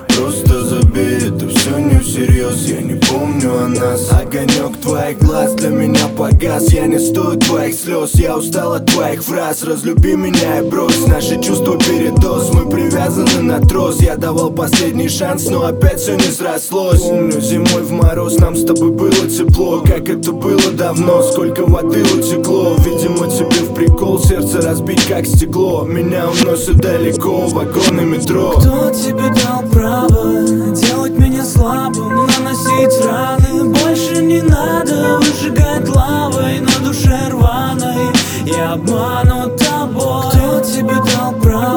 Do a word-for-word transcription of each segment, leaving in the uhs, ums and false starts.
Просто забей, это все не всерьез. Я не помню о нас. Огонек твоих глаз для меня погас. Я не стою твоих слез, я устал от твоих фраз. Разлюби меня и брось, наши чувства передоз. Мы привязаны на трос, я давал последний шанс, но опять все не срослось. Помню, зимой в мороз нам с тобой было тепло, как это было давно. Сколько воды утекло, видимо тебе в прикол сердце разбить как стекло. Меня уносят далеко вагоны метро. Кто тебе дал право делать меня слабым, наносить раны? Больше не надо выжигать лавой на душе рваной. Я обманут тобой. Кто тебе дал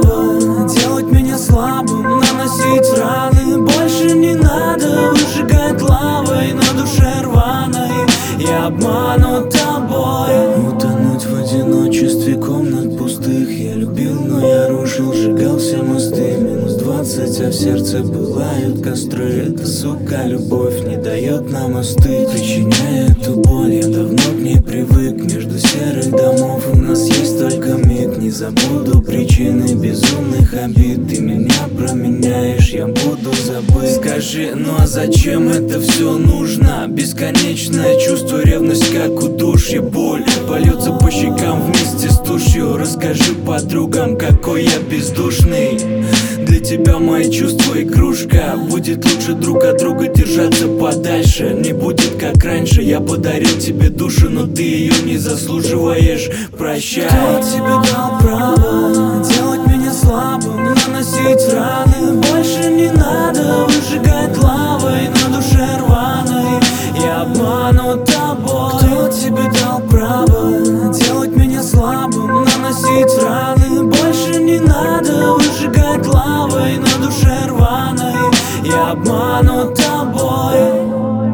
право делать меня слабым, наносить раны? Больше не надо выжигать лавой на душе рваной. Я обманут тобой. Утонуть в одиночестве комнат пустых я любил, но я рушил, сжигал все мосты. Минус двадцать, а в сердце пылают костры. Эта, сука, любовь не дает нам остыть. Причиняя эту боль, я давно к ней привык. Между серых домов у нас есть только миг. Не забуду причины безумных обид. Ты меня променяешь, я буду забыть. Скажи, ну а зачем это все нужно? Бесконечное чувство, ревность, как удушье. Боль польется по щекам вместе с тушью. Расскажи подругам, какой я бездушный. Для тебя мои чувства игрушка. Будет лучше друг от друга держаться подальше. Не будет как раньше, я подарил тебе душу, но ты ее не заслуживаешь. Прощай. Кто тебе дал право делать меня слабым, наносить раны? Больше не надо выжигать лавой на душе рваной. Я обманут тобой. Кто тебе дал право делать меня слабым, наносить раны? Больше не надо выжигать лавой на душе рваной. Я обманут тобой.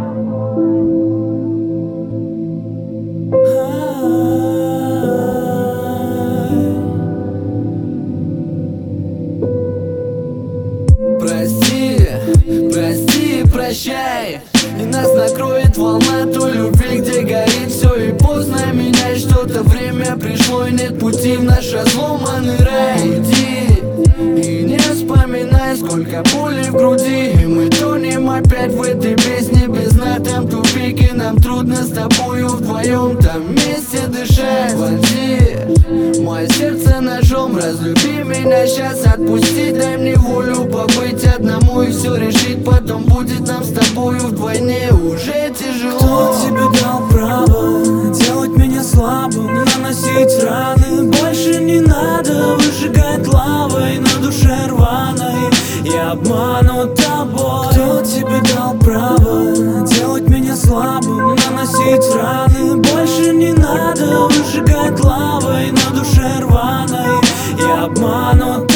Прости, прости, прощай. И нас накроет волна той любви, где горит все и поздно менять что-то. Время пришло и нет пути в наш разломанный рай. Уйди и не вспоминай, сколько боли в груди. И мы тонем опять в этой бездне без дна. Там тупик и нам трудно с тобою вдвоем там вместе дышать. Вонзи мое сердце ножом, разлюби меня сейчас, отпусти, дай мне волю побыть одному и все решить. Потом будет нам с тобою вдвойне уже тяжело. Кто тебе дал право делать меня слабым, наносить раны? Больше не надо выжигать лавой на душе рваной. Я обманут тобой. Кто тебе дал право делать меня слабым, наносить раны? Больше не надо выжигать лавой на душе рваной. Я обманут